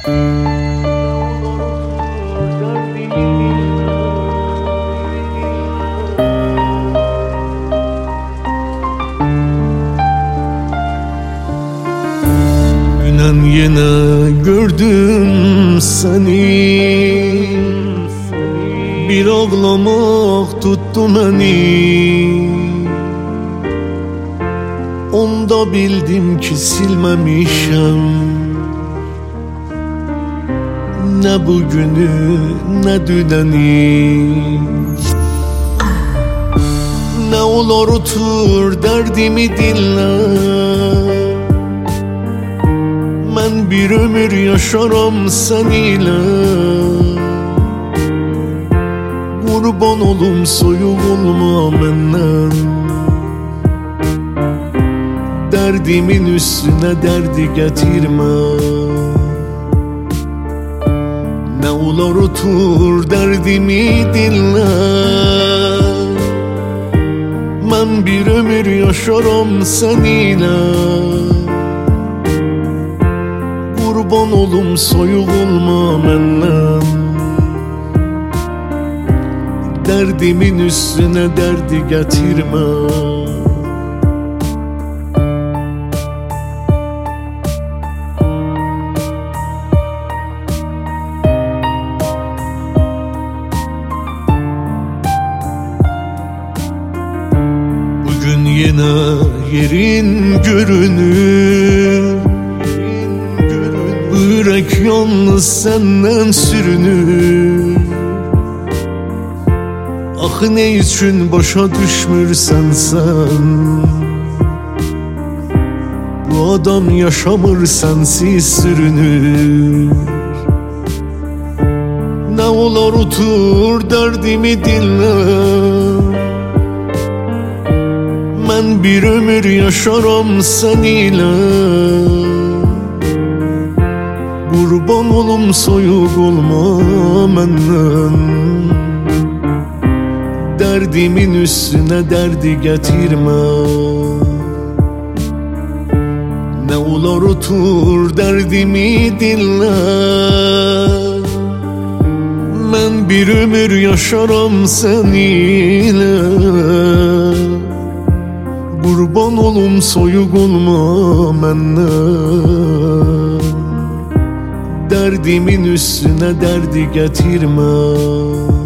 Günen yine gördüm seni, bir ağlamak tuttu beni. Onda bildim ki silmemişim ne bugünü ne düneni. Ne olur otur derdimi dinle, ben bir ömür yaşarım seninle. Kurban olum soyuq olma menden, derdimin üstüne derdi getirme. Ne olur otur derdimi dinle, ben bir ömür yaşarım seninle. Kurban olum soyuq olma menden, derdimin üstüne derdi getirme. Bugün yine yerin görünür, yürek yalnız senden sürünür. Ah ne üçün başa düşmürsen sen, bu adam yaşamır sensiz sürünür. Ne olur otur derdimi dinle, ben bir ömür yaşarım seninle. Kurban olum soyuq olma menden, derdimin üstüne derdi getirme. Ne olur otur derdimi dinle, ben bir ömür yaşarım seninle. Kurban olum soyuq olma menden, derdimin üstüne derdi getirme.